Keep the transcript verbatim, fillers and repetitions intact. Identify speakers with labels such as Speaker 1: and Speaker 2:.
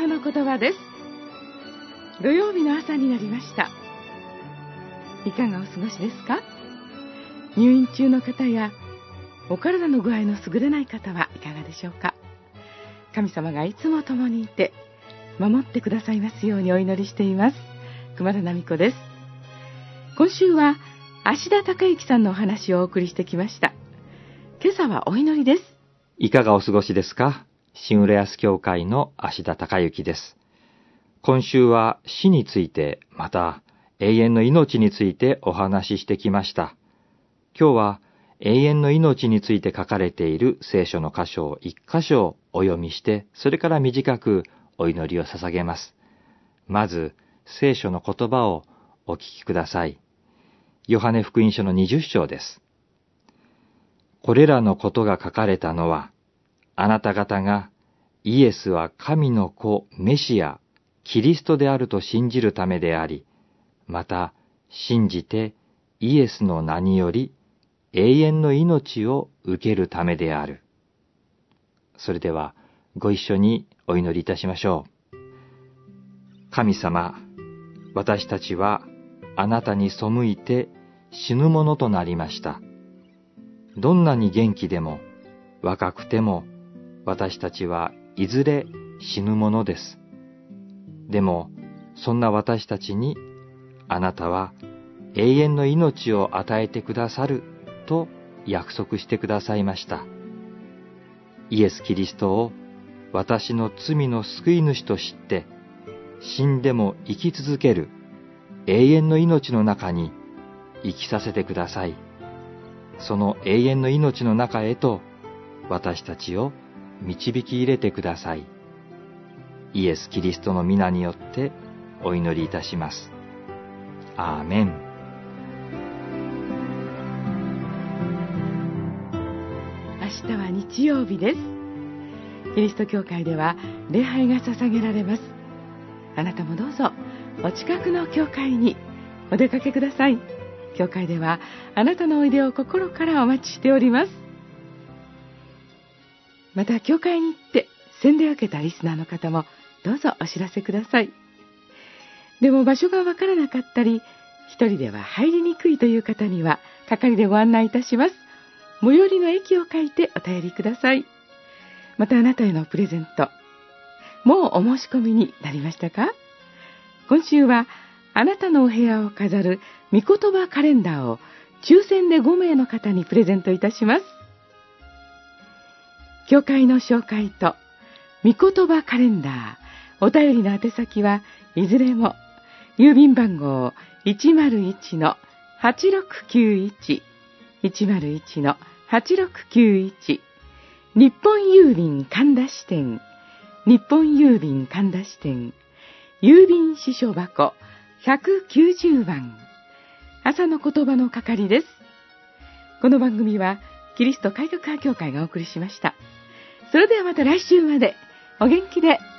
Speaker 1: 朝の言葉です。土曜日の朝になりました。いかがお過ごしですか？入院中の方やお体の具合の優れない方はいかがでしょうか？神様がいつも共にいて守ってくださいますようにお祈りしています。熊田奈美子です。今週は芦田孝之さんのお話をお送りしてきました。今朝はお祈りです。
Speaker 2: いかがお過ごしですか？新浦安教会の芦田孝之です。今週は死について、また永遠の命についてお話ししてきました。今日は永遠の命について書かれている聖書の箇所を一箇所お読みして、それから短くお祈りを捧げます。まず聖書の言葉をお聞きください。ヨハネ福音書のにじゅっ章です。これらのことが書かれたのは、あなた方がイエスは神の子メシア、キリストであると信じるためであり、また信じてイエスの名により永遠の命を受けるためである。それではご一緒にお祈りいたしましょう。神様、私たちはあなたに背いて死ぬものとなりました。どんなに元気でも若くても私たちはいずれ死ぬものです。でもそんな私たちにあなたは永遠の命を与えてくださると約束してくださいました。イエス・キリストを私の罪の救い主と知って死んでも生き続ける永遠の命の中に生きさせてください。その永遠の命の中へと私たちを導き入れてください。イエス・キリストの皆によってお祈りいたします。アーメン。
Speaker 1: 明日は日曜日です。キリスト教会では礼拝が捧げられます。あなたもどうぞお近くの教会にお出かけください。教会ではあなたのおいでを心からお待ちしております。また教会に行って洗礼を受けたリスナーの方もどうぞお知らせください。でも場所がわからなかったり、一人では入りにくいという方には係でご案内いたします。最寄りの駅を書いてお便りください。またあなたへのプレゼント、もうお申し込みになりましたか？今週はあなたのお部屋を飾る御言葉カレンダーを抽選でごめいの方にプレゼントいたします。教会の紹介と御言葉カレンダー、お便りの宛先はいずれも郵便番号 いちまるいちのはちろくきゅういち いちまるいちのはちろくきゅういち、日本郵便神田支店、日本郵便神田支店、郵便支所箱ひゃくきゅうじゅうばん、朝の言葉の係です。この番組はキリスト改革派教会がお送りしました。それではまた来週までお元気で